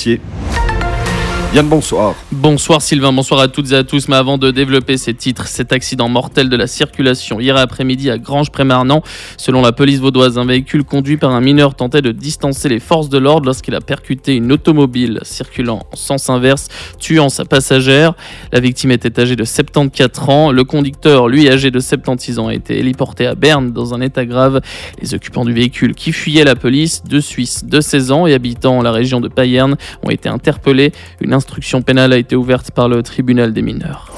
policiers. Yann, bonsoir. Bonsoir Sylvain, bonsoir à toutes et à tous. Mais avant de développer ces titres, cet accident mortel de la circulation hier après-midi à Granges-Prémarnant. Selon la police vaudoise, un véhicule conduit par un mineur tentait de distancer les forces de l'ordre lorsqu'il a percuté une automobile circulant en sens inverse, tuant sa passagère. La victime était âgée de 74 ans. Le conducteur, lui âgé de 76 ans, a été héliporté à Berne dans un état grave. Les occupants du véhicule qui fuyaient la police, deux Suisses de 16 ans et habitant la région de Payerne, ont été interpellés. Une instruction pénale a été ouverte par le tribunal des mineurs.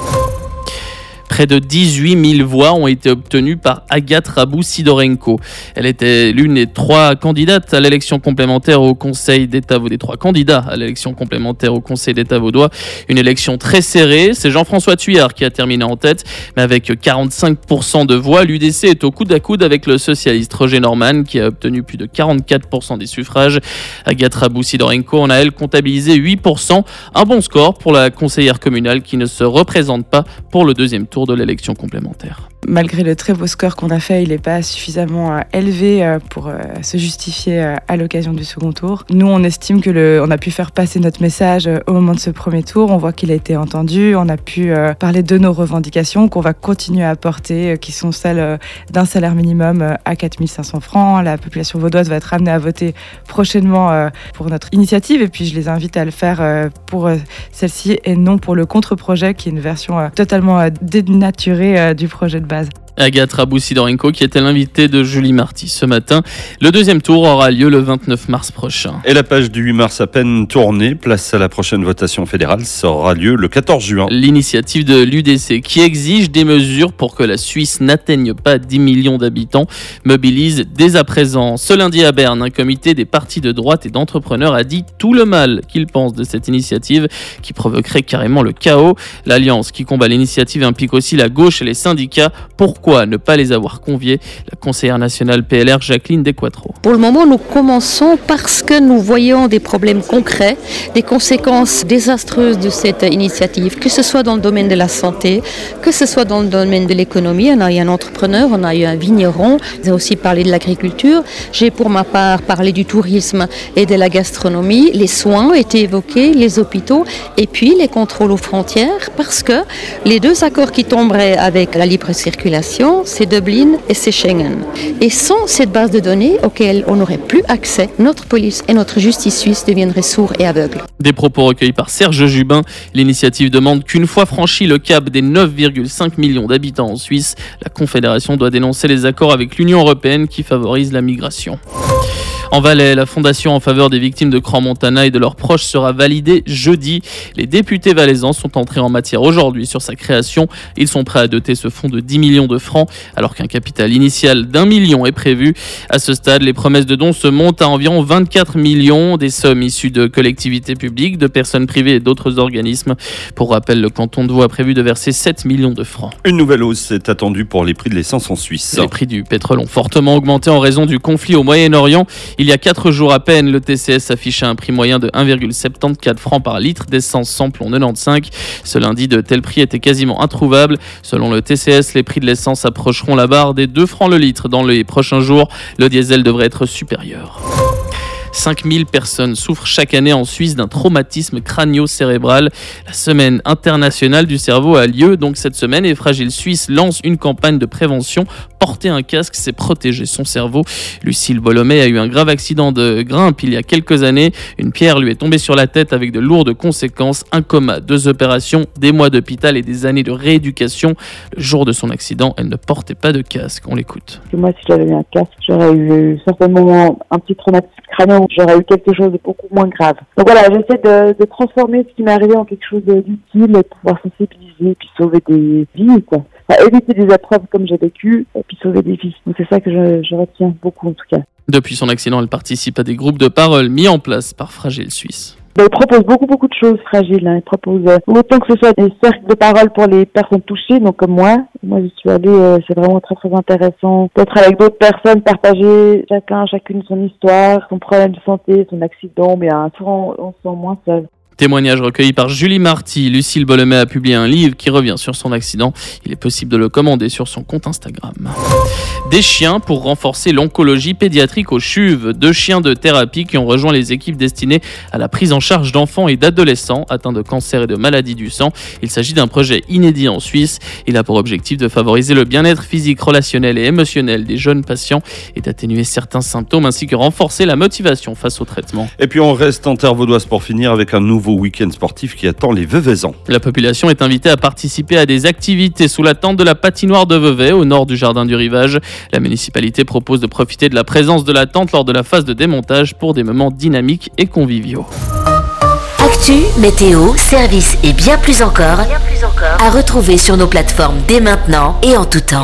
Près de 18 000 voix ont été obtenues par Agathe Rabou-Sidorenko. Elle était l'une des trois candidates à l'élection complémentaire au Conseil d'État, des trois candidats à l'élection complémentaire au Conseil d'État vaudois. Une élection très serrée. C'est Jean-François Thuillard qui a terminé en tête, mais avec 45% de voix, l'UDC est au coude à coude avec le socialiste Roger Norman qui a obtenu plus de 44% des suffrages. Agathe Rabou-Sidorenko en a, elle, comptabilisé 8%. Un bon score pour la conseillère communale qui ne se représente pas pour le deuxième tour de l'élection complémentaire. Malgré le très beau score qu'on a fait, il n'est pas suffisamment élevé pour se justifier à l'occasion du second tour. Nous, on estime que on a pu faire passer notre message au moment de ce premier tour. On voit qu'il a été entendu. On a pu parler de nos revendications qu'on va continuer à porter, qui sont celles d'un salaire minimum à 4 500 francs. La population vaudoise va être amenée à voter prochainement pour notre initiative. Et puis, je les invite à le faire pour celle-ci et non pour le contre-projet, qui est une version totalement dénaturée du projet de base. Agathe Rabou-Sidorenko qui était l'invitée de Julie Marty ce matin. Le deuxième tour aura lieu le 29 mars prochain. Et la page du 8 mars à peine tournée, place à la prochaine votation fédérale, ça aura lieu le 14 juin. L'initiative de l'UDC qui exige des mesures pour que la Suisse n'atteigne pas 10 millions d'habitants mobilise dès à présent. Ce lundi à Berne, un comité des partis de droite et d'entrepreneurs a dit tout le mal qu'il pense de cette initiative qui provoquerait carrément le chaos. L'alliance qui combat l'initiative implique aussi la gauche et les syndicats. Pourquoi ne pas les avoir conviés? La conseillère nationale PLR Jacqueline Desquatro. Pour le moment, nous commençons parce que nous voyons des problèmes concrets, des conséquences désastreuses de cette initiative, que ce soit dans le domaine de la santé, que ce soit dans le domaine de l'économie. On a eu un entrepreneur, on a eu un vigneron, on a aussi parlé de l'agriculture. J'ai pour ma part parlé du tourisme et de la gastronomie. Les soins ont été évoqués, les hôpitaux et puis les contrôles aux frontières, parce que les deux accords qui tomberaient avec la libre circulation, c'est Dublin et c'est Schengen. Et sans cette base de données auxquelles on n'aurait plus accès, notre police et notre justice suisse deviendraient sourds et aveugles. Des propos recueillis par Serge Jubin. L'initiative demande qu'une fois franchi le cap des 9,5 millions d'habitants en Suisse, la Confédération doit dénoncer les accords avec l'Union européenne qui favorisent la migration. En Valais, la fondation en faveur des victimes de Crans-Montana et de leurs proches sera validée jeudi. Les députés valaisans sont entrés en matière aujourd'hui sur sa création. Ils sont prêts à doter ce fonds de 10 millions de francs, alors qu'un capital initial d'1 million est prévu. À ce stade, les promesses de dons se montent à environ 24 millions, des sommes issues de collectivités publiques, de personnes privées et d'autres organismes. Pour rappel, le canton de Vaud a prévu de verser 7 millions de francs. Une nouvelle hausse est attendue pour les prix de l'essence en Suisse. Les prix du pétrole ont fortement augmenté en raison du conflit au Moyen-Orient. Il y a 4 jours à peine, le TCS affichait un prix moyen de 1,74 francs par litre d'essence samplon 95. Ce lundi, de tels prix étaient quasiment introuvables. Selon le TCS, les prix de l'essence approcheront la barre des 2 francs le litre dans les prochains jours. Le diesel devrait être supérieur. 5000 personnes souffrent chaque année en Suisse d'un traumatisme crânio-cérébral. La semaine internationale du cerveau a lieu donc cette semaine et Fragile Suisse lance une campagne de prévention. Porter un casque, c'est protéger son cerveau. Lucille Bolomé a eu un grave accident de grimpe il y a quelques années. Une pierre lui est tombée sur la tête avec de lourdes conséquences. Un coma, 2 opérations, des mois d'hôpital et des années de rééducation. Le jour de son accident, elle ne portait pas de casque. On l'écoute. Moi, si j'avais eu un casque, j'aurais eu certainement un petit traumatisme crânien. J'aurais eu quelque chose de beaucoup moins grave. Donc voilà, j'essaie de transformer ce qui m'est arrivé en quelque chose d'utile et pouvoir sensibiliser puis sauver des vies, quoi. Enfin, éviter des épreuves comme j'ai vécu et puis sauver des vies. Donc c'est ça que je retiens beaucoup en tout cas. Depuis son accident, elle participe à des groupes de parole mis en place par Fragile Suisse. Il propose beaucoup de choses fragiles. Il propose autant que ce soit des cercles de parole pour les personnes touchées, donc comme moi. Moi, je suis allée, c'est vraiment très intéressant d'être avec d'autres personnes, partager chacune son histoire, son problème de santé, son accident, mais souvent on se sent moins seul. Témoignage recueilli par Julie Marty. Lucille Bolomé a publié un livre qui revient sur son accident. Il est possible de le commander sur son compte Instagram. Des chiens pour renforcer l'oncologie pédiatrique au CHUV. 2 chiens de thérapie qui ont rejoint les équipes destinées à la prise en charge d'enfants et d'adolescents atteints de cancer et de maladies du sang. Il s'agit d'un projet inédit en Suisse. Il a pour objectif de favoriser le bien-être physique, relationnel et émotionnel des jeunes patients et d'atténuer certains symptômes ainsi que renforcer la motivation face au traitement. Et puis on reste en terre vaudoise pour finir avec un nouveau week-end sportif qui attend les Veuvaisans. La population est invitée à participer à des activités sous la tente de la patinoire de Vevey au nord du jardin du Rivage. La municipalité propose de profiter de la présence de la tente lors de la phase de démontage pour des moments dynamiques et conviviaux. Actu, météo, services et bien plus encore à retrouver sur nos plateformes dès maintenant et en tout temps.